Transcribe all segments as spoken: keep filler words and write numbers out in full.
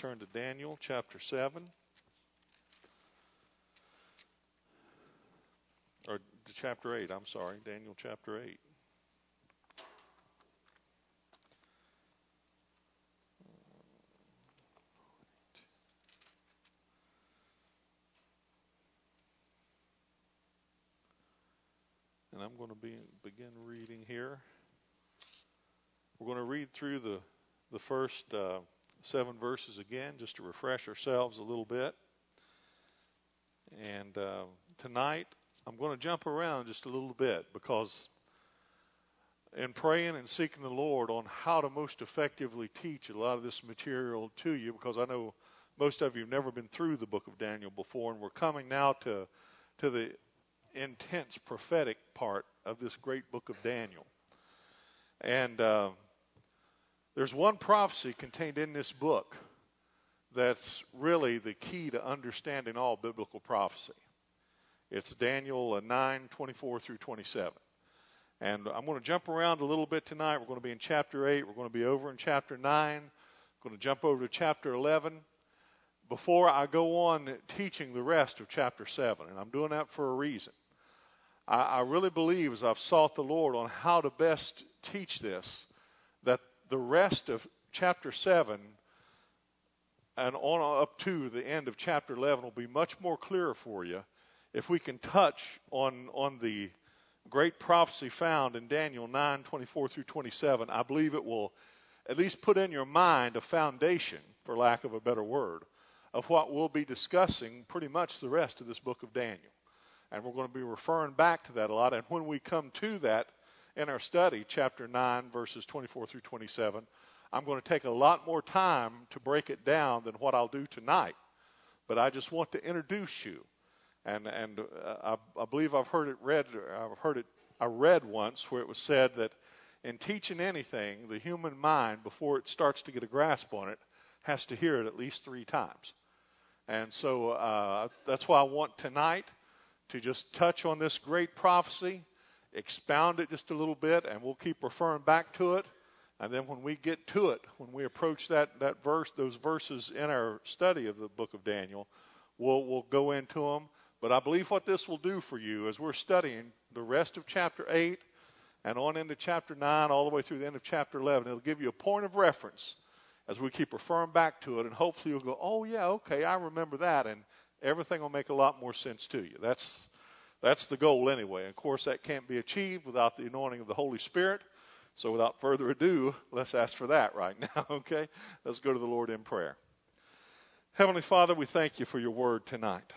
turn to Daniel chapter seven. Or to chapter eight, I'm sorry. Daniel chapter eight. And I'm going to be, begin reading here. We're going to read through the, the first uh, seven verses again, just to refresh ourselves a little bit. And uh, tonight, I'm going to jump around just a little bit, because in praying and seeking the Lord on how to most effectively teach a lot of this material to you, because I know most of you have never been through the book of Daniel before, and we're coming now to to the intense prophetic part of this great book of Daniel. And uh, there's one prophecy contained in this book that's really the key to understanding all biblical prophecy. It's Daniel nine, twenty-four through twenty-seven. And I'm going to jump around a little bit tonight. We're going to be in chapter eight. We're going to be over in chapter nine. We're going to jump over to chapter eleven before I go on teaching the rest of chapter seven. And I'm doing that for a reason. I, I really believe, as I've sought the Lord on how to best teach this, that the rest of chapter seven and on up to the end of chapter eleven will be much more clear for you if we can touch on, on the great prophecy found in Daniel nine, twenty-four through twenty-seven. I believe it will at least put in your mind a foundation, for lack of a better word, of what we'll be discussing pretty much the rest of this book of Daniel. And we're going to be referring back to that a lot. And when we come to that in our study, chapter nine, verses twenty-four through twenty-seven, I'm going to take a lot more time to break it down than what I'll do tonight. But I just want to introduce you. And and uh, I, I believe I've heard it read. I've heard it. I read once where it was said that in teaching anything, the human mind, before it starts to get a grasp on it, has to hear it at least three times. And so uh, that's why I want tonight to just touch on this great prophecy, expound it just a little bit, and we'll keep referring back to it. And then when we get to it, when we approach that that verse, those verses in our study of the book of Daniel, we'll we'll go into them. But I believe what this will do for you as we're studying the rest of chapter eight and on into chapter nine, all the way through the end of chapter eleven, it'll give you a point of reference as we keep referring back to it. And hopefully you'll go, oh, yeah, okay, I remember that. And everything will make a lot more sense to you. That's, that's the goal anyway. And, of course, that can't be achieved without the anointing of the Holy Spirit. So without further ado, let's ask for that right now, okay? Let's go to the Lord in prayer. Heavenly Father, we thank you for your word tonight.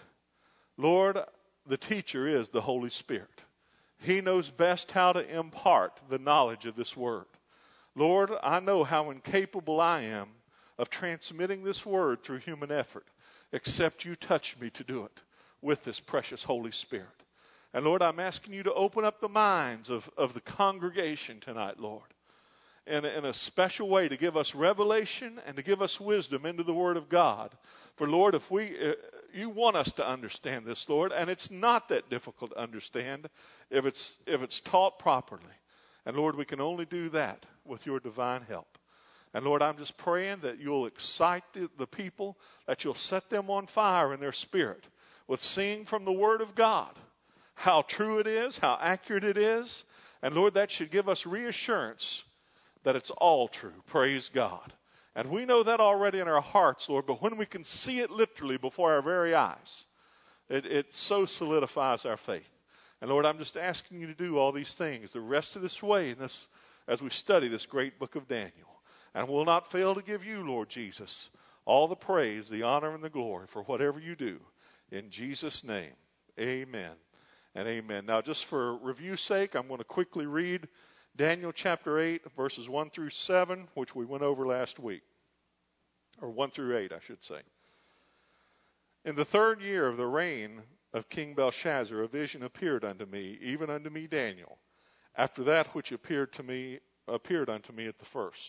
Lord, the teacher is the Holy Spirit. He knows best how to impart the knowledge of this word. Lord, I know how incapable I am of transmitting this word through human effort, except you touch me to do it with this precious Holy Spirit. And Lord, I'm asking you to open up the minds of, of the congregation tonight, Lord, in a, in a special way to give us revelation and to give us wisdom into the Word of God. For Lord, if we, uh, you want us to understand this, Lord, and it's not that difficult to understand if it's if it's taught properly. And Lord, we can only do that with your divine help. And Lord, I'm just praying that you'll excite the, the people, that you'll set them on fire in their spirit with seeing from the Word of God how true it is, how accurate it is. And Lord, that should give us reassurance that it's all true. Praise God. And we know that already in our hearts, Lord, but when we can see it literally before our very eyes, it, it so solidifies our faith. And Lord, I'm just asking you to do all these things the rest of this way in this, as we study this great book of Daniel. And we'll not fail to give you, Lord Jesus, all the praise, the honor, and the glory for whatever you do. In Jesus' name, amen and amen. Now, just for review's sake, I'm going to quickly read Daniel chapter eight, verses one through seven, which we went over last week. Or one through eight, I should say. In the third year of the reign of King Belshazzar, a vision appeared unto me, even unto me Daniel, after that which appeared to me appeared unto me at the first.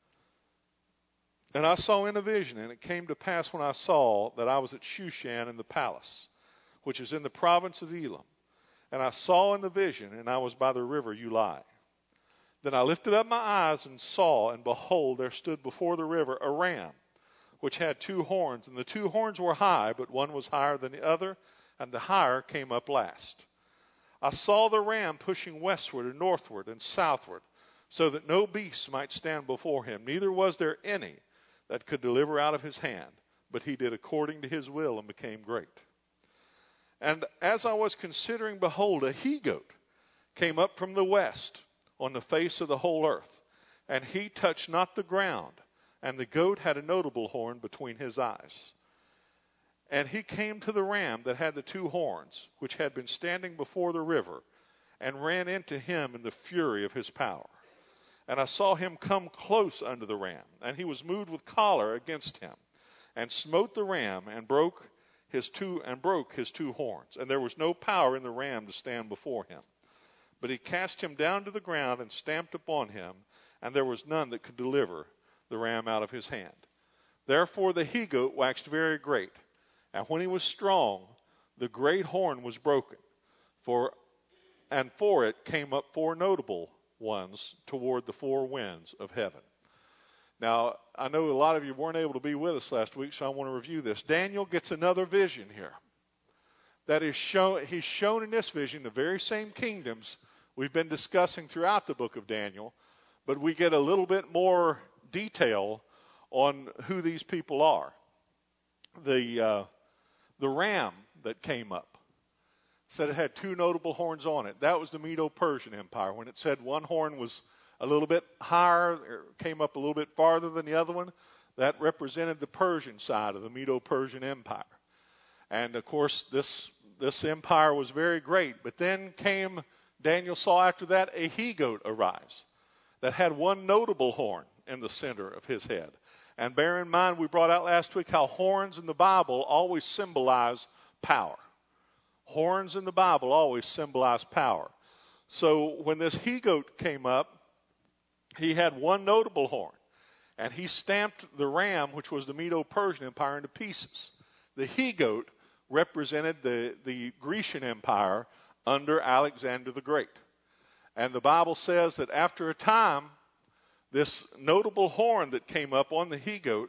And I saw in a vision, and it came to pass when I saw that I was at Shushan in the palace, which is in the province of Elam. And I saw in the vision, and I was by the river Ulai. Then I lifted up my eyes and saw, and behold, there stood before the river a ram, which had two horns, and the two horns were high, but one was higher than the other, and the higher came up last. I saw the ram pushing westward and northward and southward, so that no beast might stand before him, neither was there any that could deliver out of his hand, but he did according to his will and became great. And as I was considering, behold, a he-goat came up from the west on the face of the whole earth, and he touched not the ground, and the goat had a notable horn between his eyes. And he came to the ram that had the two horns, which had been standing before the river, and ran into him in the fury of his power. And I saw him come close unto the ram, and he was moved with choler against him, and smote the ram, and broke his two and broke his two horns. And there was no power in the ram to stand before him. But he cast him down to the ground and stamped upon him, and there was none that could deliver the ram out of his hand. Therefore the he-goat waxed very great, and when he was strong, the great horn was broken, for and for it came up four notable ones toward the four winds of heaven. Now, I know a lot of you weren't able to be with us last week, so I want to review this. Daniel gets another vision here. That is shown, he's shown in this vision the very same kingdoms we've been discussing throughout the book of Daniel, but we get a little bit more detail on who these people are. The uh, the ram that came up said it had two notable horns on it. That was the Medo-Persian Empire. When it said one horn was a little bit higher, or came up a little bit farther than the other one, that represented the Persian side of the Medo-Persian Empire. And of course, this this empire was very great. But then came, Daniel saw after that, a he-goat arise that had one notable horn in the center of his head. And bear in mind, we brought out last week how horns in the Bible always symbolize power. Horns in the Bible always symbolize power. So when this he-goat came up, he had one notable horn. And he stamped the ram, which was the Medo-Persian Empire, into pieces. The he-goat represented the, the Grecian Empire under Alexander the Great. And the Bible says that after a time, this notable horn that came up on the he-goat,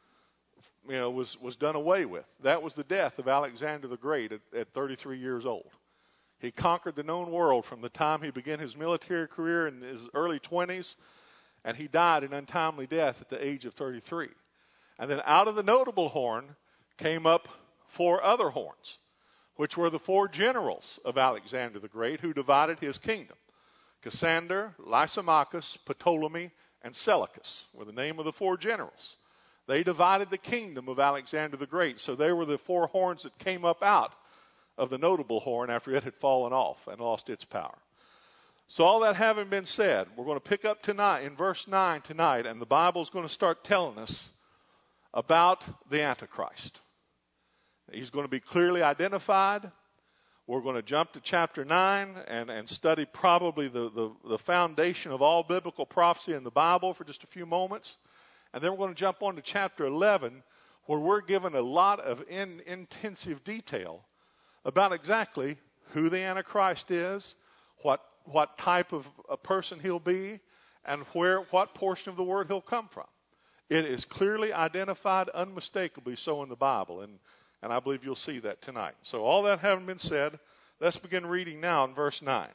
you know, was, was done away with. That was the death of Alexander the Great at, at thirty-three years old. He conquered the known world from the time he began his military career in his early twenties, and he died an untimely death at the age of thirty-three. And then out of the notable horn came up four other horns, which were the four generals of Alexander the Great who divided his kingdom. Cassander, Lysimachus, Ptolemy, and Seleucus were the name of the four generals. They divided the kingdom of Alexander the Great. So they were the four horns that came up out of the notable horn after it had fallen off and lost its power. So all that having been said, we're going to pick up tonight in verse nine tonight, and the Bible's going to start telling us about the Antichrist. He's going to be clearly identified. We're going to jump to chapter nine and, and study probably the, the, the foundation of all biblical prophecy in the Bible for just a few moments. And then we're going to jump on to chapter eleven, where we're given a lot of in, intensive detail about exactly who the Antichrist is, what, what type of a person he'll be, and where what portion of the word he'll come from. It is clearly identified, unmistakably so in the Bible. And And I believe you'll see that tonight. So all that having been said, let's begin reading now in verse nine.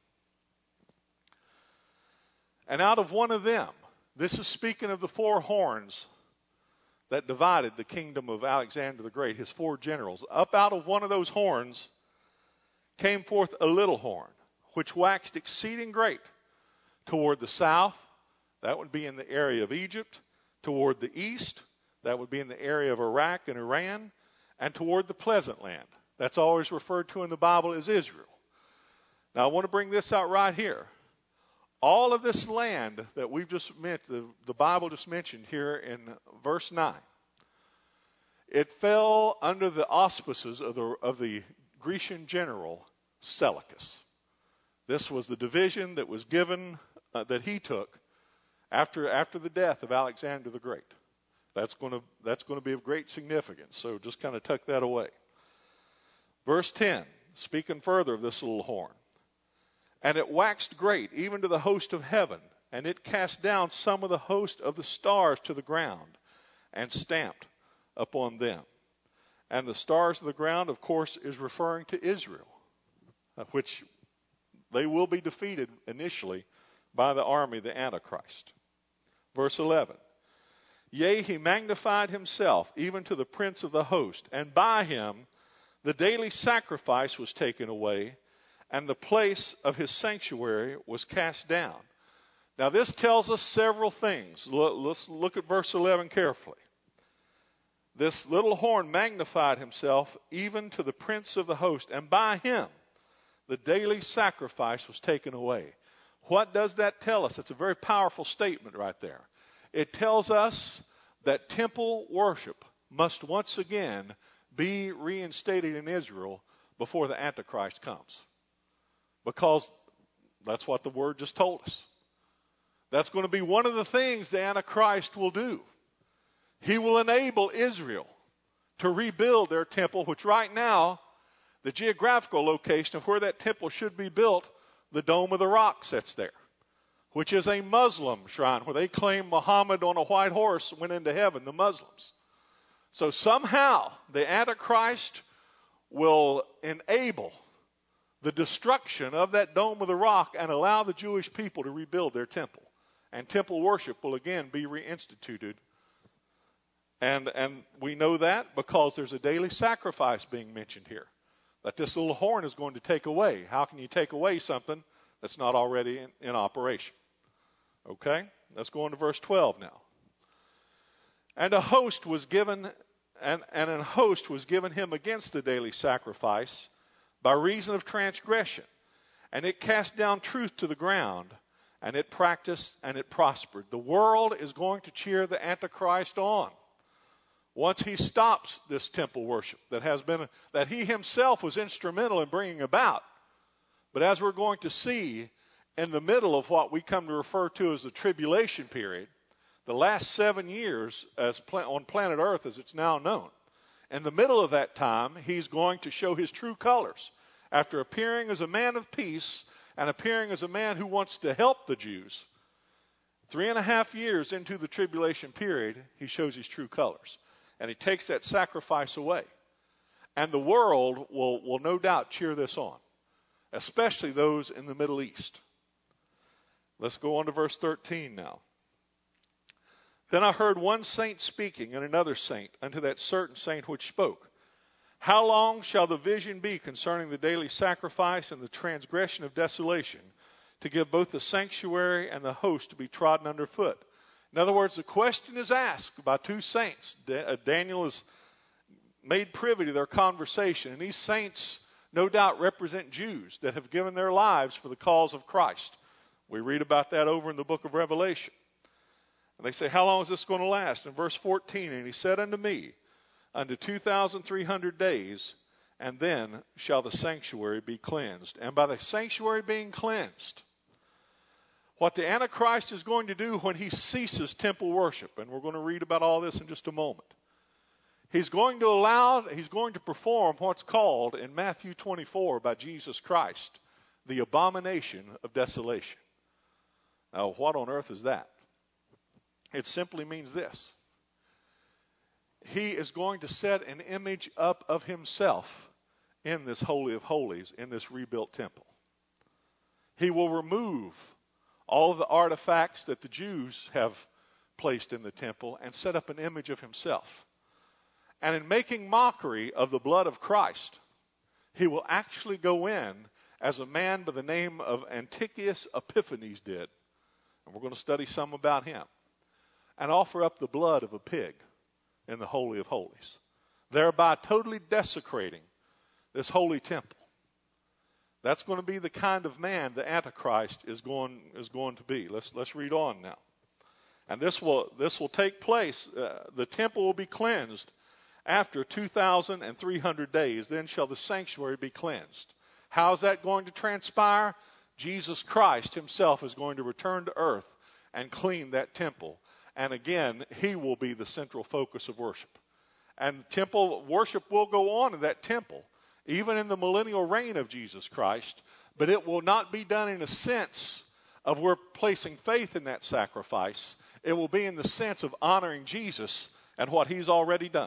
And out of one of them, this is speaking of the four horns that divided the kingdom of Alexander the Great, his four generals. Up out of one of those horns came forth a little horn, which waxed exceeding great toward the south. That would be in the area of Egypt. Toward the east, that would be in the area of Iraq and Iran. And toward the pleasant land. That's always referred to in the Bible as Israel. Now, I want to bring this out right here. All of this land that we've just mentioned, the, the Bible just mentioned here in verse nine, it fell under the auspices of the, of the Grecian general Seleucus. This was the division that was given, uh, that he took after, after the death of Alexander the Great. That's going to that's going to be of great significance. So just kind of tuck that away. Verse ten, speaking further of this little horn. And it waxed great, even to the host of heaven, and it cast down some of the host of the stars to the ground, and stamped upon them. And the stars of the ground, of course, is referring to Israel, which they will be defeated initially by the army of the Antichrist. Verse eleven. Yea, he magnified himself even to the prince of the host, and by him the daily sacrifice was taken away, and the place of his sanctuary was cast down. Now this tells us several things. Let's look at verse eleven carefully. This little horn magnified himself even to the prince of the host, and by him the daily sacrifice was taken away. What does that tell us? It's a very powerful statement right there. It tells us that temple worship must once again be reinstated in Israel before the Antichrist comes. Because that's what the word just told us. That's going to be one of the things the Antichrist will do. He will enable Israel to rebuild their temple, which right now, the geographical location of where that temple should be built, the Dome of the Rock sits there, which is a Muslim shrine where they claim Muhammad on a white horse went into heaven, the Muslims. So somehow the Antichrist will enable the destruction of that Dome of the Rock and allow the Jewish people to rebuild their temple. And temple worship will again be reinstituted. And, and we know that because there's a daily sacrifice being mentioned here that this little horn is going to take away. How can you take away something that's not already in, in operation? Okay, let's go on to verse twelve now. And a host was given, and, and an host was given him against the daily sacrifice by reason of transgression. And it cast down truth to the ground, and it practiced, and it prospered. The world is going to cheer the Antichrist on once he stops this temple worship that has been that he himself was instrumental in bringing about. But as we're going to see in the middle of what we come to refer to as the tribulation period, the last seven years as on planet Earth as it's now known, in the middle of that time, he's going to show his true colors. After appearing as a man of peace and appearing as a man who wants to help the Jews, three and a half years into the tribulation period, he shows his true colors. And he takes that sacrifice away. And the world will, will no doubt cheer this on, especially those in the Middle East. Let's go on to verse thirteen now. Then I heard one saint speaking, and another saint, unto that certain saint which spoke. How long shall the vision be concerning the daily sacrifice and the transgression of desolation, to give both the sanctuary and the host to be trodden under foot? In other words, the question is asked by two saints. Daniel is made privy to their conversation. And these saints, no doubt, represent Jews that have given their lives for the cause of Christ. We read about that over in the book of Revelation. And they say, how long is this going to last? In verse fourteen, and he said unto me, unto two thousand three hundred days, and then shall the sanctuary be cleansed. And by the sanctuary being cleansed, what the Antichrist is going to do when he ceases temple worship, and we're going to read about all this in just a moment. He's going to allow, he's going to perform what's called in Matthew twenty-four by Jesus Christ, the abomination of desolation. Now, what on earth is that? It simply means this. He is going to set an image up of himself in this Holy of Holies, in this rebuilt temple. He will remove all of the artifacts that the Jews have placed in the temple and set up an image of himself. And in making mockery of the blood of Christ, he will actually go in as a man by the name of Antiochus Epiphanes did. And we're going to study some about him. And offer up the blood of a pig in the Holy of Holies, thereby totally desecrating this holy temple. That's going to be the kind of man the Antichrist is going is going to be. Let's let's read on now. And this will this will take place. Uh, the temple will be cleansed after two thousand three hundred days. Then shall the sanctuary be cleansed. How is that going to transpire? Jesus Christ himself is going to return to earth and clean that temple. And again, he will be the central focus of worship. And temple worship will go on in that temple, even in the millennial reign of Jesus Christ. But it will not be done in a sense of we're placing faith in that sacrifice. It will be in the sense of honoring Jesus and what he's already done.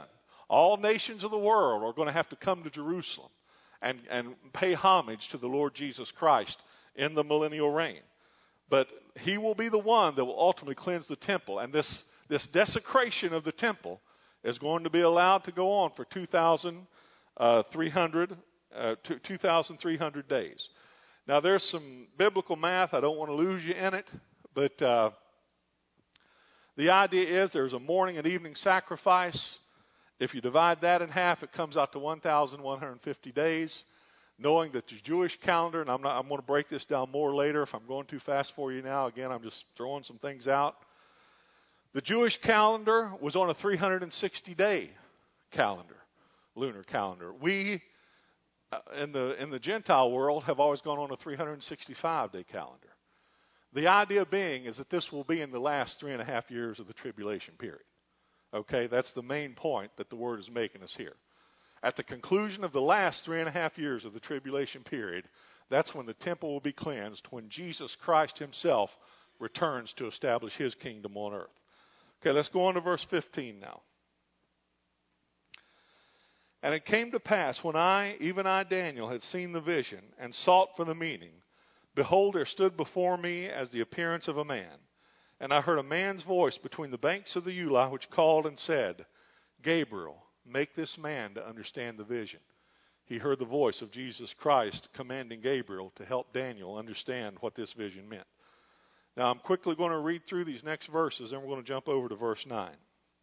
All nations of the world are going to have to come to Jerusalem and, and pay homage to the Lord Jesus Christ in the millennial reign. But he will be the one that will ultimately cleanse the temple. And this, this desecration of the temple is going to be allowed to go on for two thousand three hundred, uh, two thousand three hundred days. Now, there's some biblical math. I don't want to lose you in it. But uh, the idea is there's a morning and evening sacrifice. If you divide that in half, it comes out to one thousand one hundred fifty days. Knowing that the Jewish calendar, and I'm, not, I'm going to break this down more later if I'm going too fast for you now. Again, I'm just throwing some things out. The Jewish calendar was on a three hundred sixty day calendar, lunar calendar. We, uh, in the in the Gentile world, have always gone on a three hundred sixty-five day calendar. The idea being is that this will be in the last three and a half years of the tribulation period. Okay, that's the main point that the Word is making us here. At the conclusion of the last three and a half years of the tribulation period, that's when the temple will be cleansed, when Jesus Christ himself returns to establish his kingdom on earth. Okay, let's go on to verse fifteen now. And it came to pass, when I, even I, Daniel, had seen the vision and sought for the meaning, behold, there stood before me as the appearance of a man. And I heard a man's voice between the banks of the Ulai, which called and said, Gabriel, make this man to understand the vision. He heard the voice of Jesus Christ commanding Gabriel to help Daniel understand what this vision meant. Now, I'm quickly going to read through these next verses, and we're going to jump over to verse nine.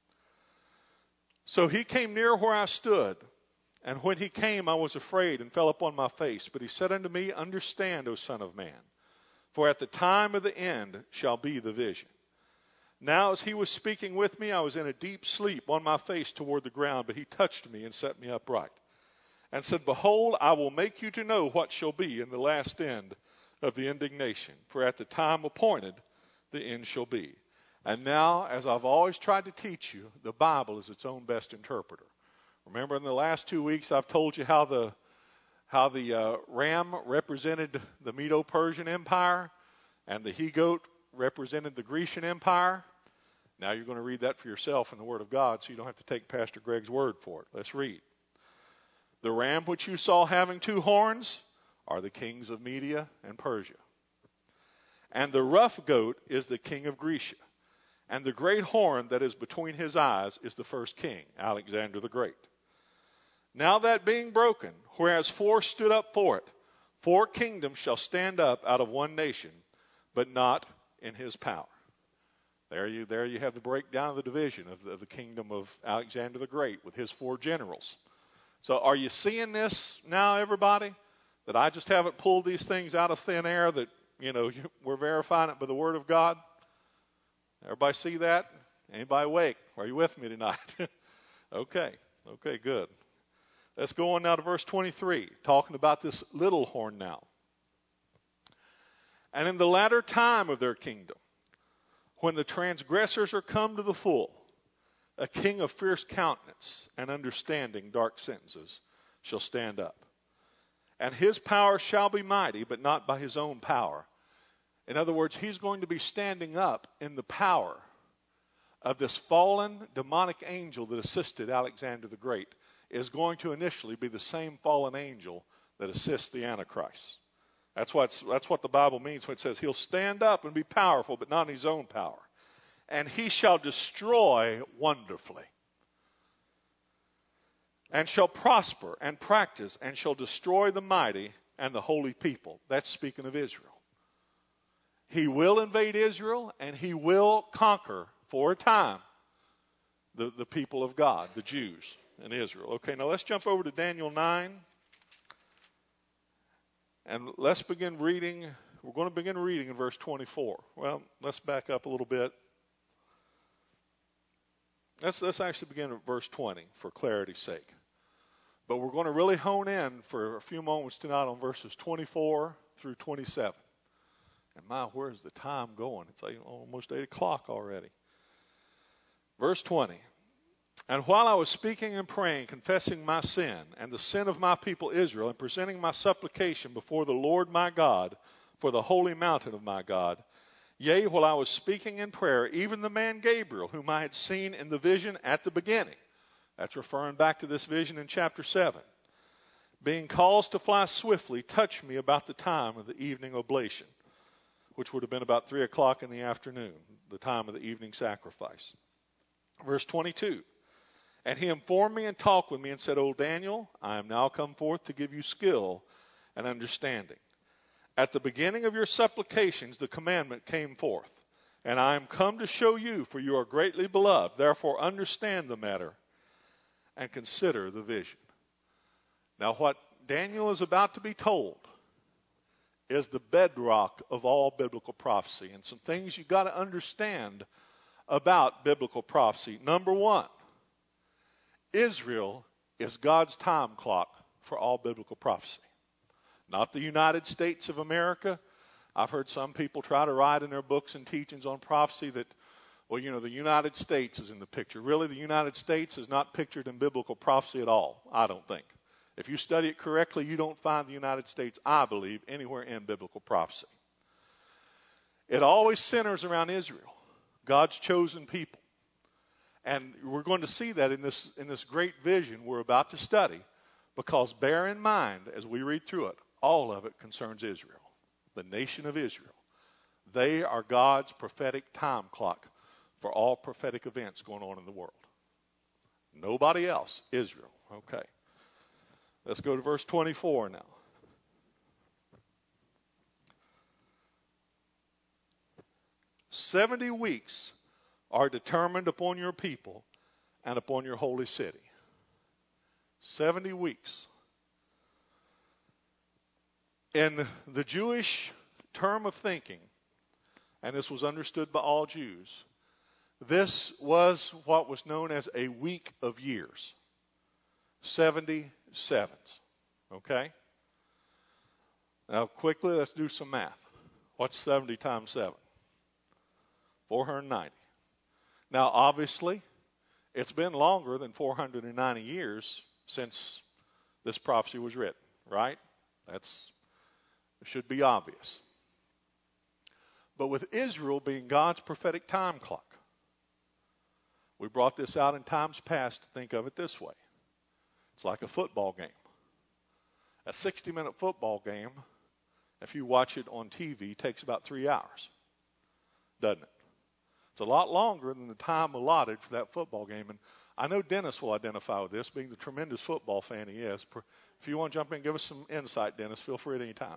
So he came near where I stood, and when he came, I was afraid and fell upon my face. But he said unto me, Understand, O Son of Man, for at the time of the end shall be the vision. Now, as he was speaking with me, I was in a deep sleep on my face toward the ground, but he touched me and set me upright, and said, Behold, I will make you to know what shall be in the last end of the indignation, for at the time appointed the end shall be. And now, as I've always tried to teach you, the Bible is its own best interpreter. Remember, in the last two weeks, I've told you how the how the uh, ram represented the Medo-Persian Empire, and the he-goat represented the Grecian Empire. Now you're going to read that for yourself in the Word of God, so you don't have to take Pastor Greg's word for it. Let's read. The ram which you saw having two horns are the kings of Media and Persia. And the rough goat is the king of Grecia. And the great horn that is between his eyes is the first king, Alexander the Great. Now that being broken, whereas four stood up for it, four kingdoms shall stand up out of one nation, but not in his power. There you, there you have the breakdown of the division of the, of the kingdom of Alexander the Great with his four generals. So are you seeing this now, everybody? That I just haven't pulled these things out of thin air, that, you know, we're verifying it by the Word of God? Everybody see that? Anybody awake? Are you with me tonight? Okay. Okay, good. Let's go on now to verse twenty-three, talking about this little horn now. And in the latter time of their kingdom, when the transgressors are come to the full, a king of fierce countenance and understanding dark sentences shall stand up. And his power shall be mighty, but not by his own power. In other words, he's going to be standing up in the power of this fallen demonic angel that assisted Alexander the Great. Is going to initially be the same fallen angel that assists the Antichrist. That's what, that's what the Bible means when it says he'll stand up and be powerful, but not in his own power. And he shall destroy wonderfully, and shall prosper and practice, and shall destroy the mighty and the holy people. That's speaking of Israel. He will invade Israel, and he will conquer for a time the, the people of God, the Jews in Israel. Okay, now let's jump over to Daniel nine. And let's begin reading. We're going to begin reading in verse twenty-four. Well, let's back up a little bit. Let's, let's actually begin at verse twenty for clarity's sake. But we're going to really hone in for a few moments tonight on verses twenty-four through twenty-seven. And my, where's the time going? It's like almost eight o'clock already. Verse twenty. And while I was speaking and praying, confessing my sin and the sin of my people Israel, and presenting my supplication before the Lord my God for the holy mountain of my God, yea, while I was speaking in prayer, even the man Gabriel, whom I had seen in the vision at the beginning. That's referring back to this vision in chapter seven. Being caused to fly swiftly, touched me about the time of the evening oblation, which would have been about three o'clock in the afternoon, the time of the evening sacrifice. Verse twenty-two. And he informed me and talked with me and said, O Daniel, I am now come forth to give you skill and understanding. At the beginning of your supplications, the commandment came forth. And I am come to show you, for you are greatly beloved. Therefore understand the matter and consider the vision. Now what Daniel is about to be told is the bedrock of all biblical prophecy. And some things you've got to understand about biblical prophecy. Number one, Israel is God's time clock for all biblical prophecy. Not the United States of America. I've heard some people try to write in their books and teachings on prophecy that, well, you know, the United States is in the picture. Really, the United States is not pictured in biblical prophecy at all, I don't think. If you study it correctly, you don't find the United States, I believe, anywhere in biblical prophecy. It always centers around Israel, God's chosen people. And we're going to see that in this, in this great vision we're about to study, because bear in mind, as we read through it, all of it concerns Israel, the nation of Israel. They are God's prophetic time clock for all prophetic events going on in the world. Nobody else, Israel. Okay. Let's go to verse twenty-four now. Seventy weeks are determined upon your people and upon your holy city. Seventy weeks. In the Jewish term of thinking, and this was understood by all Jews, this was what was known as a week of years. Seventy sevens. Okay? Now quickly, let's do some math. What's seventy times seven? four hundred ninety. Now obviously, it's been longer than four hundred ninety years since this prophecy was written, right? That's should be obvious. But with Israel being God's prophetic time clock, we brought this out in times past to think of it this way. It's like a football game. A sixty-minute football game, if you watch it on T V, takes about three hours, doesn't it? It's a lot longer than the time allotted for that football game. And I know Dennis will identify with this, being the tremendous football fan he is. If you want to jump in and give us some insight, Dennis, feel free at any time.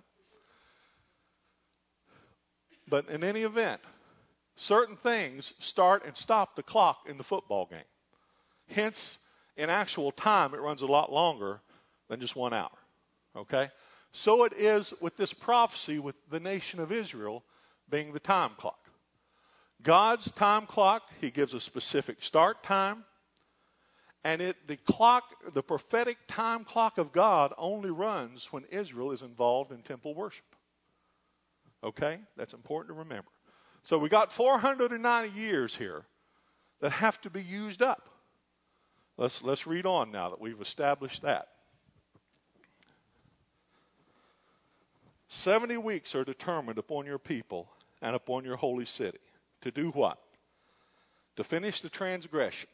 But in any event, certain things start and stop the clock in the football game. Hence, in actual time, it runs a lot longer than just one hour. Okay? So it is with this prophecy with the nation of Israel being the time clock. God's time clock, He gives a specific start time. And it the clock, the prophetic time clock of God only runs when Israel is involved in temple worship. Okay? That's important to remember. So we got four hundred ninety years here that have to be used up. Let's, let's read on now that we've established that. Seventy weeks are determined upon your people and upon your holy city. To do what? To finish the transgression.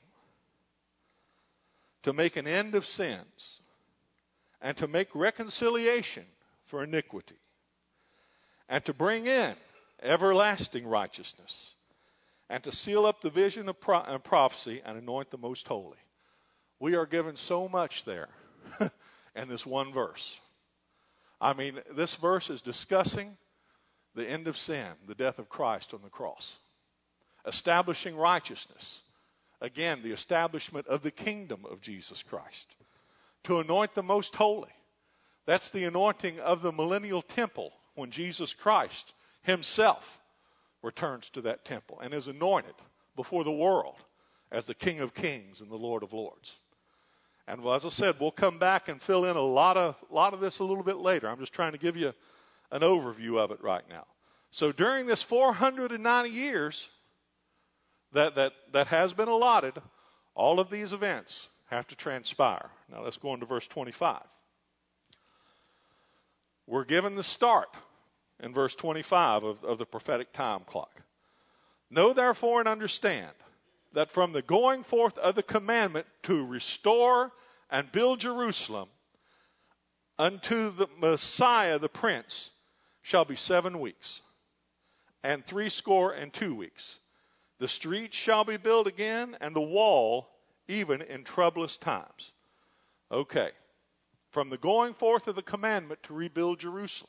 To make an end of sins. And to make reconciliation for iniquity. And to bring in everlasting righteousness. And to seal up the vision of pro- prophecy and anoint the most holy. We are given so much there in this one verse. I mean, this verse is discussing the end of sin, the death of Christ on the cross. Establishing righteousness. Again, the establishment of the kingdom of Jesus Christ. To anoint the most holy. That's the anointing of the millennial temple when Jesus Christ Himself returns to that temple and is anointed before the world as the King of Kings and the Lord of Lords. And as I said, we'll come back and fill in a lot of, lot of this a little bit later. I'm just trying to give you an overview of it right now. So during this four hundred ninety years that, that, that has been allotted, all of these events have to transpire. Now let's go on to verse twenty-five. We're given the start in verse twenty-five of, of the prophetic time clock. Know therefore and understand that from the going forth of the commandment to restore and build Jerusalem unto the Messiah the Prince shall be seven weeks, and threescore and two weeks. The streets shall be built again, and the wall even in troublous times. Okay. From the going forth of the commandment to rebuild Jerusalem.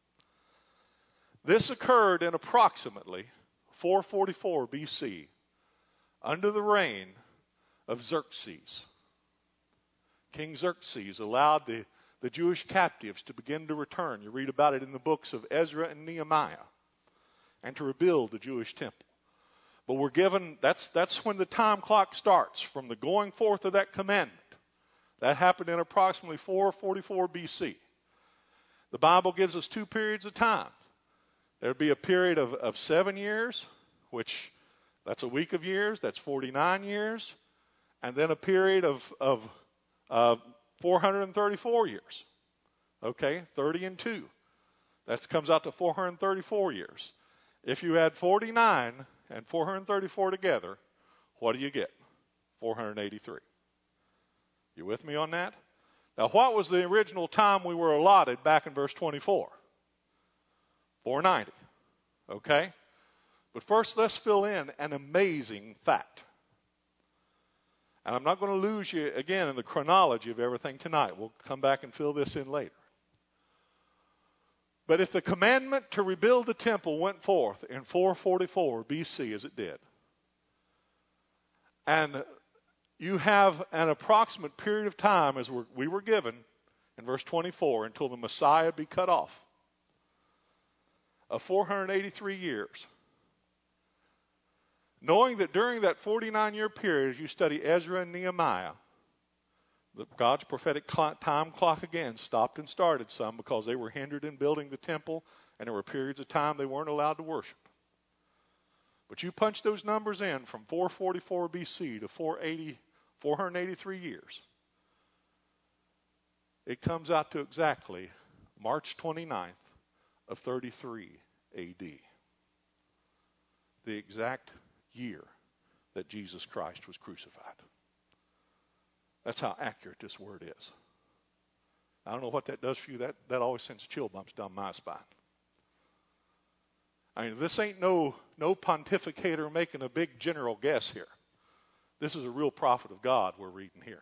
This occurred in approximately four forty-four B C under the reign of Xerxes. King Xerxes allowed the, the Jewish captives to begin to return. You read about it in the books of Ezra and Nehemiah. And to rebuild the Jewish temple. But we're given, that's, that's when the time clock starts, from the going forth of that commandment. That happened in approximately four forty-four B C. The Bible gives us two periods of time. There would be a period of, of seven years, which that's a week of years, that's forty-nine years. And then a period of, of uh, four hundred thirty-four years. Okay, thirty and two. That comes out to four hundred thirty-four years. If you add forty-nine and four hundred thirty-four together, what do you get? four hundred eighty-three. You with me on that? Now, what was the original time we were allotted back in verse twenty-four? four ninety. Okay? But first, let's fill in an amazing fact. And I'm not going to lose you again in the chronology of everything tonight. We'll come back and fill this in later. But if the commandment to rebuild the temple went forth in four forty-four B C as it did, and you have an approximate period of time as we were given in verse twenty-four until the Messiah be cut off, of four hundred eighty-three years. Knowing that during that forty-nine year period, as you study Ezra and Nehemiah, God's prophetic time clock again stopped and started some because they were hindered in building the temple, and there were periods of time they weren't allowed to worship. But you punch those numbers in from four forty-four B C to four hundred eighty-three years. It comes out to exactly March twenty-ninth of thirty-three A D. The exact year that Jesus Christ was crucified. That's how accurate this word is. I don't know what that does for you. That, that always sends chill bumps down my spine. I mean, this ain't no, no pontificator making a big general guess here. This is a real prophet of God we're reading here.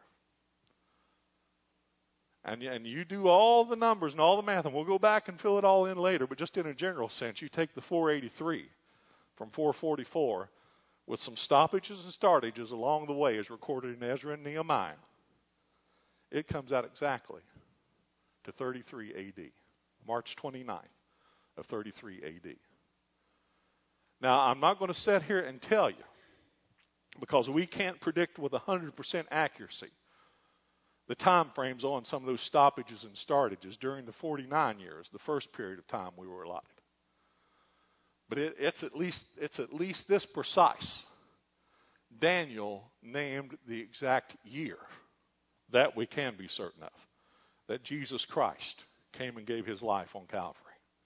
And, and you do all the numbers and all the math, and we'll go back and fill it all in later, but just in a general sense, you take the four eighty-three from four forty-four with some stoppages and startages along the way as recorded in Ezra and Nehemiah. It comes out exactly to thirty-three A D, March twenty-ninth of thirty-three A D. Now, I'm not going to sit here and tell you, because we can't predict with one hundred percent accuracy the time frames on some of those stoppages and startages during the forty-nine years, the first period of time we were allotted. But it, it's at least it's at least this precise. Daniel named the exact year. That we can be certain of. That Jesus Christ came and gave his life on Calvary.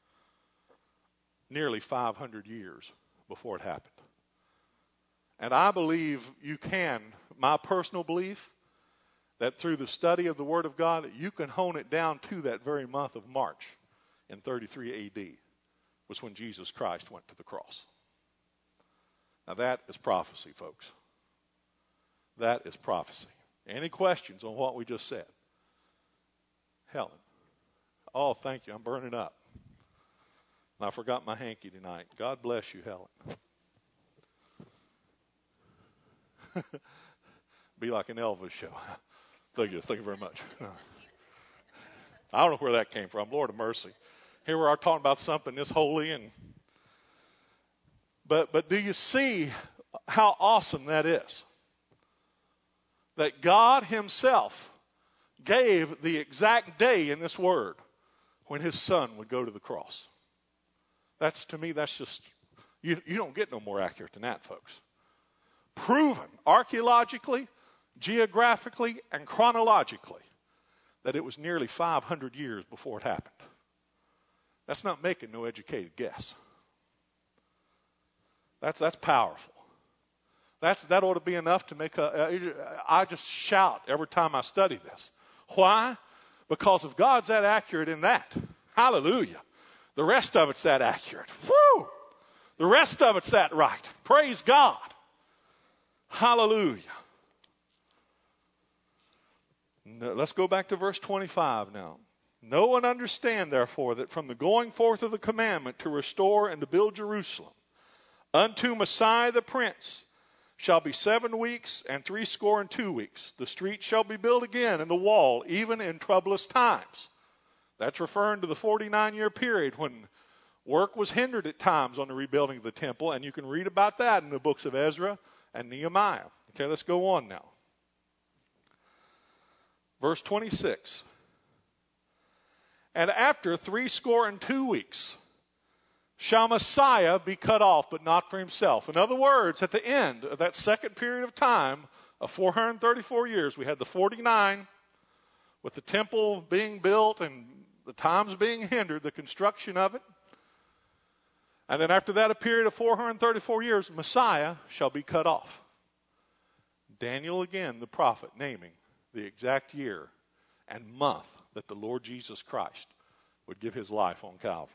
Nearly five hundred years before it happened. And I believe you can, my personal belief, that through the study of the Word of God, you can hone it down to that very month of March in thirty-three A D was when Jesus Christ went to the cross. Now that is prophecy, folks. That is prophecy. Any questions on what we just said? Helen. Oh, thank you. I'm burning up. And I forgot my hanky tonight. God bless you, Helen. Be like an Elvis show. Thank you. Thank you very much. I don't know where that came from. Lord of mercy. Here we are talking about something this holy, and but but do you see how awesome that is? That God himself gave the exact day in this word when his son would go to the cross. That's, to me, that's just, you, you don't get no more accurate than that, folks. Proven archaeologically, geographically, and chronologically that it was nearly five hundred years before it happened. That's not making no educated guess. That's, that's powerful. That's, that ought to be enough to make a, I just shout every time I study this. Why? Because if God's that accurate in that, hallelujah, the rest of it's that accurate. Woo! The rest of it's that right. Praise God. Hallelujah. No, let's go back to verse twenty-five now. Know and understand, therefore, that from the going forth of the commandment to restore and to build Jerusalem unto Messiah the Prince shall be seven weeks and threescore and two weeks. The street shall be built again, and the wall, even in troublous times. That's referring to the forty-nine year period when work was hindered at times on the rebuilding of the temple, and you can read about that in the books of Ezra and Nehemiah. Okay, let's go on now. Verse twenty-six. And after threescore and two weeks shall Messiah be cut off, but not for himself. In other words, at the end of that second period of time of four hundred thirty-four years, we had the forty-nine with the temple being built and the times being hindered, the construction of it. And then after that, a period of four hundred thirty-four years, Messiah shall be cut off. Daniel, again, the prophet, naming the exact year and month that the Lord Jesus Christ would give his life on Calvary.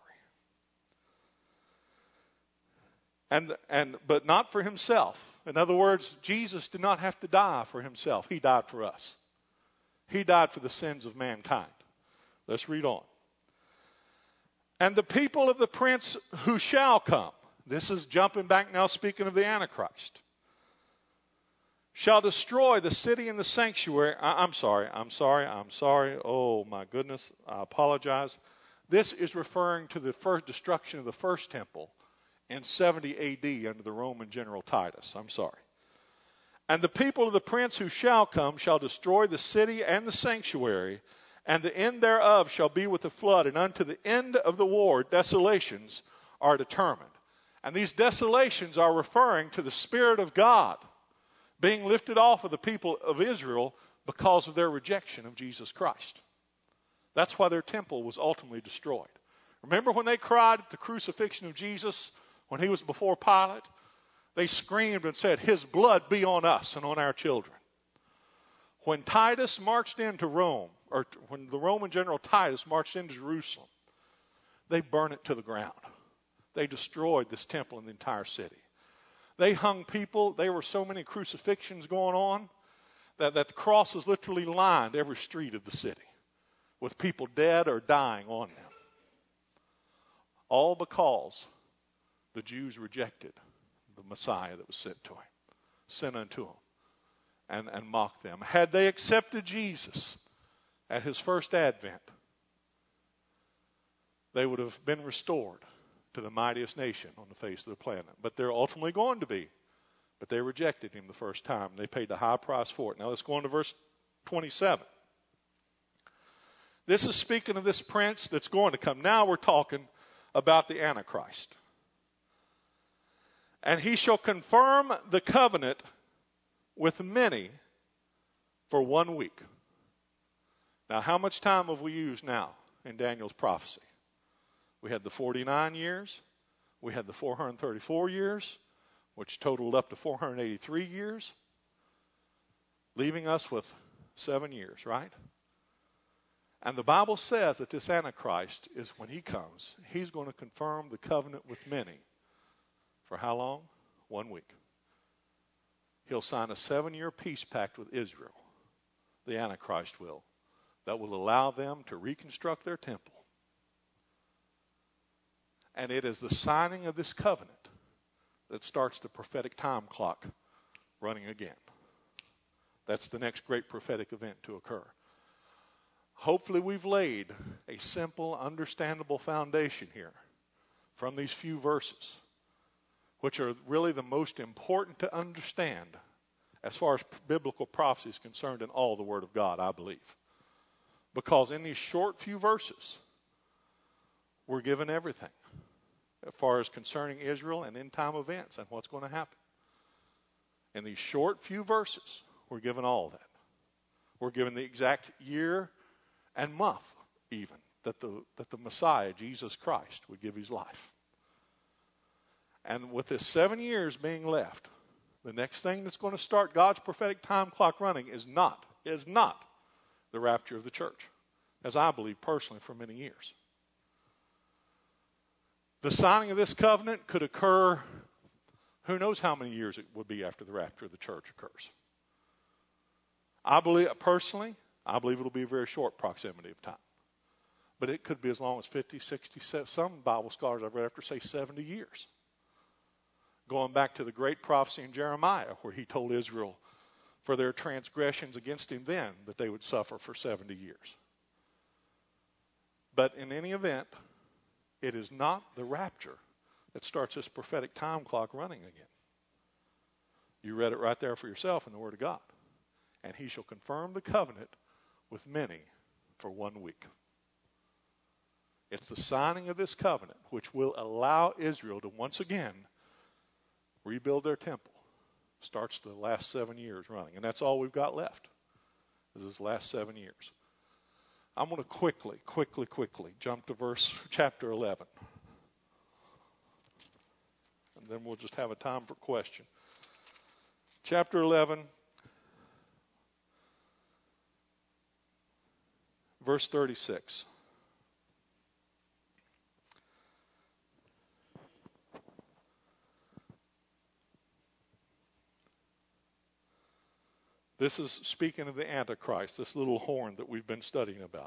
And, and, but not for himself. In other words, Jesus did not have to die for himself. He died for us. He died for the sins of mankind. Let's read on. And the people of the prince who shall come, this is jumping back now, speaking of the Antichrist, shall destroy the city and the sanctuary. I, I'm sorry, I'm sorry, I'm sorry. Oh, my goodness, I apologize. This is referring to the first destruction of the first temple in seventy A D under the Roman general Titus. I'm sorry. And the people of the prince who shall come shall destroy the city and the sanctuary, and the end thereof shall be with the flood, and unto the end of the war desolations are determined. And these desolations are referring to the Spirit of God being lifted off of the people of Israel because of their rejection of Jesus Christ. That's why their temple was ultimately destroyed. Remember when they cried at the crucifixion of Jesus when he was before Pilate? They screamed and said, "His blood be on us and on our children." When Titus marched into Rome, or when the Roman general Titus marched into Jerusalem, they burned it to the ground. They destroyed this temple and the entire city. They hung people. There were so many crucifixions going on that, that the crosses literally lined every street of the city with people dead or dying on them. All because the Jews rejected the Messiah that was sent to him, sent unto him, and, and mocked them. Had they accepted Jesus at his first advent, they would have been restored to the mightiest nation on the face of the planet. But they're ultimately going to be. But they rejected him the first time. They paid the high price for it. Now let's go on to verse twenty-seven. This is speaking of this prince that's going to come. Now we're talking about the Antichrist. And he shall confirm the covenant with many for one week. Now, how much time have we used now in Daniel's prophecy? We had the forty-nine years. We had the four hundred thirty-four years, which totaled up to four hundred eighty-three years, leaving us with seven years, right? And the Bible says that this Antichrist is, when he comes, he's going to confirm the covenant with many. For how long? One week. He'll sign a seven-year peace pact with Israel, the Antichrist will, that will allow them to reconstruct their temple. And it is the signing of this covenant that starts the prophetic time clock running again. That's the next great prophetic event to occur. Hopefully we've laid a simple, understandable foundation here from these few verses, which are really the most important to understand as far as biblical prophecy is concerned in all the Word of God, I believe. Because in these short few verses, we're given everything as far as concerning Israel and end-time events and what's going to happen. In these short few verses, we're given all that. We're given the exact year and month, even, that the, that the Messiah, Jesus Christ, would give his life. And with this seven years being left, The next thing that's going to start God's prophetic time clock running is not, is not the rapture of the church, as I believe personally for many years. The signing of this covenant could occur, who knows how many years it would be after the rapture of the church occurs. I believe, personally, I believe it will be a very short proximity of time. But it could be as long as fifty, sixty, some Bible scholars I've read after say seventy years. Going back to the great prophecy in Jeremiah where he told Israel for their transgressions against him then that they would suffer for seventy years. But in any event, it is not the rapture that starts this prophetic time clock running again. You read it right there for yourself in the Word of God. And he shall confirm the covenant with many for one week. It's the signing of this covenant which will allow Israel to once again rebuild their temple. Starts the last seven years running. And that's all we've got left, is this last seven years. I'm going to quickly, quickly, quickly jump to verse chapter eleven. And then we'll just have a time for question. Chapter eleven, verse thirty-six. This is speaking of the Antichrist, this little horn that we've been studying about.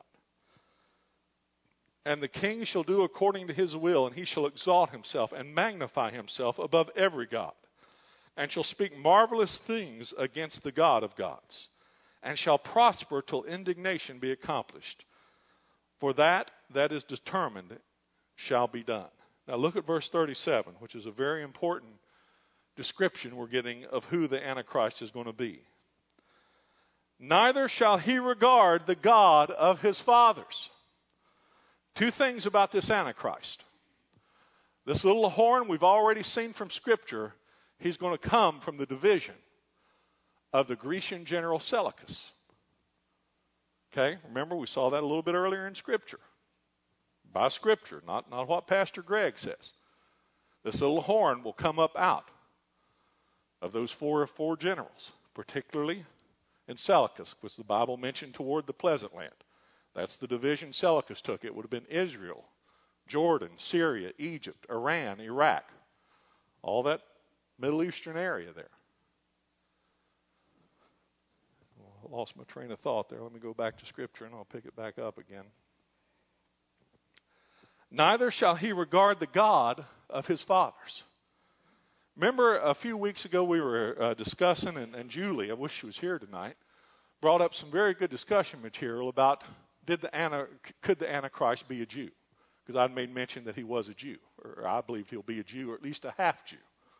And the king shall do according to his will, and he shall exalt himself and magnify himself above every god, and shall speak marvelous things against the God of gods, and shall prosper till indignation be accomplished. For that that is determined shall be done. Now look at verse thirty-seven, which is a very important description we're getting of who the Antichrist is going to be. Neither shall he regard the God of his fathers. Two things about this Antichrist. This little horn we've already seen from Scripture, he's going to come from the division of the Grecian general Seleucus. Okay, remember we saw that a little bit earlier in Scripture. By Scripture, not, not what Pastor Greg says. This little horn will come up out of those four, four generals, particularly in Seleucus, was the Bible mentioned toward the Pleasant Land. That's the division Seleucus took. It would have been Israel, Jordan, Syria, Egypt, Iran, Iraq. All that Middle Eastern area there. Well, I lost my train of thought there. Let me go back to Scripture and I'll pick it back up again. Neither shall he regard the God of his fathers. Remember a few weeks ago we were uh, discussing, and, and Julie, I wish she was here tonight, brought up some very good discussion material about did the Anna, could the Antichrist be a Jew? Because I made mention that he was a Jew, or I believe he'll be a Jew, or at least a half Jew.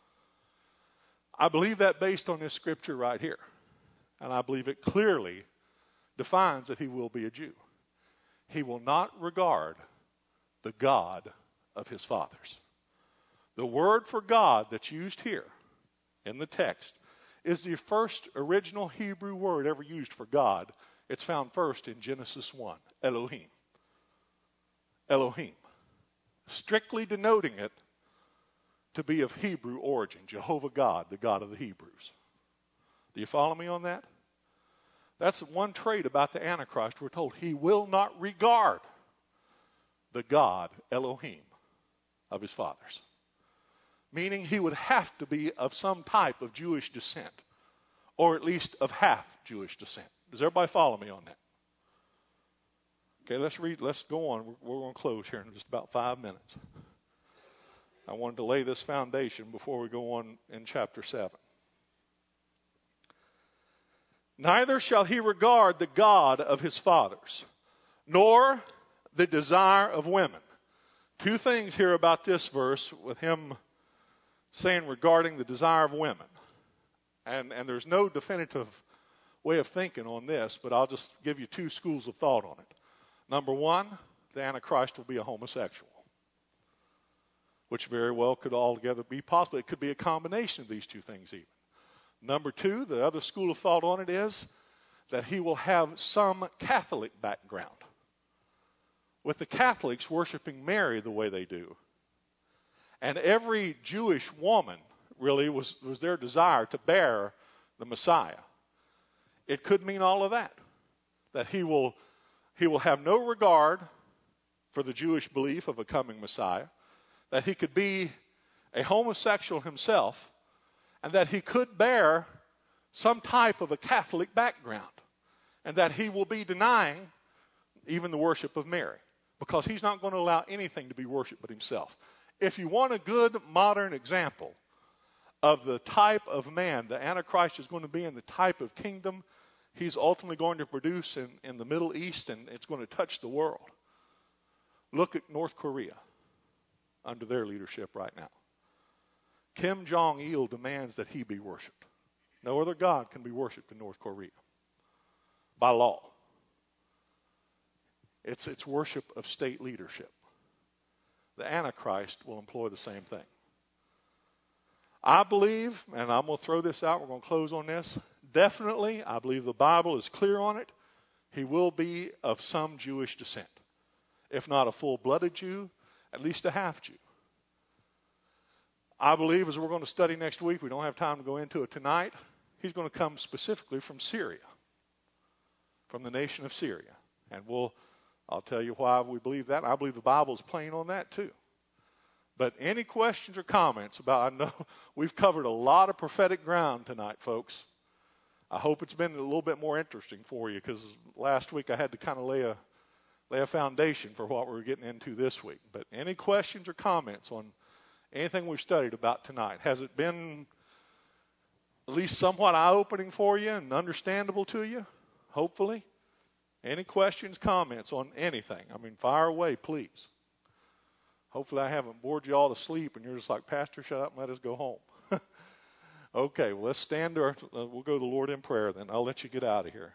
I believe that based on this scripture right here. And I believe it clearly defines that he will be a Jew. He will not regard the God of his fathers. The word for God that's used here in the text is the first original Hebrew word ever used for God. It's found first in Genesis one, Elohim. Elohim. Strictly denoting it to be of Hebrew origin, Jehovah God, the God of the Hebrews. Do you follow me on that? That's one trait about the Antichrist. We're told he will not regard the God, Elohim, of his fathers. Meaning he would have to be of some type of Jewish descent, or at least of half Jewish descent. Does everybody follow me on that? Okay, let's read. Let's go on. We're, we're going to close here in just about five minutes. I wanted to lay this foundation before we go on in chapter seven. Neither shall he regard the God of his fathers, nor the desire of women. Two things here about this verse with him saying regarding the desire of women. And, and there's no definitive way of thinking on this, but I'll just give you two schools of thought on it. Number one, the Antichrist will be a homosexual, which very well could altogether be possible. It could be a combination of these two things even. Number two, the other school of thought on it is that he will have some Catholic background, with the Catholics worshiping Mary the way they do. And every Jewish woman really was, was their desire to bear the Messiah. It could mean all of that. That he will, he will have no regard for the Jewish belief of a coming Messiah. That he could be a homosexual himself. And that he could bear some type of a Catholic background. And that he will be denying even the worship of Mary. Because he's not going to allow anything to be worshipped but himself. If you want a good modern example of the type of man the Antichrist is going to be and the type of kingdom he's ultimately going to produce in, in the Middle East, and it's going to touch the world, look at North Korea under their leadership right now. Kim Jong-il demands that he be worshipped. No other god can be worshipped in North Korea by law. It's, it's worship of state leadership. The Antichrist will employ the same thing. I believe, and I'm going to throw this out, we're going to close on this. Definitely, I believe the Bible is clear on it. He will be of some Jewish descent. If not a full-blooded Jew, at least a half-Jew. I believe, as we're going to study next week, we don't have time to go into it tonight, he's going to come specifically from Syria. From the nation of Syria. And we'll, I'll tell you why we believe that. I believe the Bible is plain on that too. But any questions or comments about, I know we've covered a lot of prophetic ground tonight, folks. I hope it's been a little bit more interesting for you, because last week I had to kind of lay a, lay a foundation for what we're getting into this week. But any questions or comments on anything we've studied about tonight? Has it been at least somewhat eye-opening for you and understandable to you? Hopefully. Any questions, comments on anything? I mean, fire away, please. Hopefully I haven't bored you all to sleep and you're just like, Pastor, shut up and let us go home. Okay, well, let's stand there. Uh, we'll go to the Lord in prayer then. I'll let you get out of here.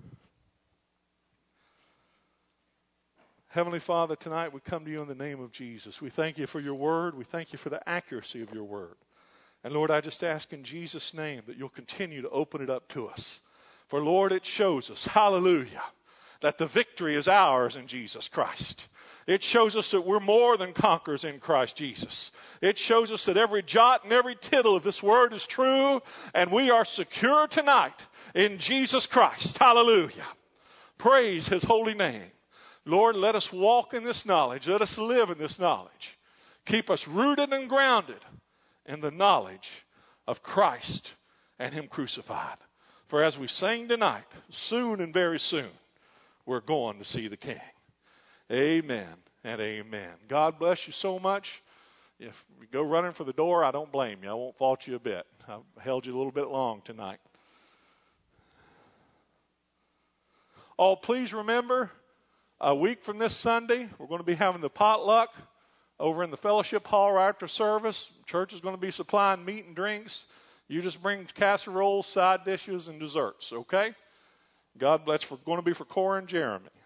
Heavenly Father, tonight we come to you in the name of Jesus. We thank you for your word. We thank you for the accuracy of your word. And Lord, I just ask in Jesus' name that you'll continue to open it up to us. For Lord, it shows us, hallelujah, that the victory is ours in Jesus Christ. It shows us that we're more than conquerors in Christ Jesus. It shows us that every jot and every tittle of this word is true, and we are secure tonight in Jesus Christ. Hallelujah. Praise his holy name. Lord, let us walk in this knowledge. Let us live in this knowledge. Keep us rooted and grounded in the knowledge of Christ and him crucified. For as we sing tonight, soon and very soon, we're going to see the King. Amen and amen. God bless you so much. If you go running for the door, I don't blame you. I won't fault you a bit. I held you a little bit long tonight. Oh, please remember, a week from this Sunday, we're going to be having the potluck over in the fellowship hall right after service. Church is going to be supplying meat and drinks. You just bring casseroles, side dishes, and desserts, okay? God bless. It's going to be for Cora and Jeremy.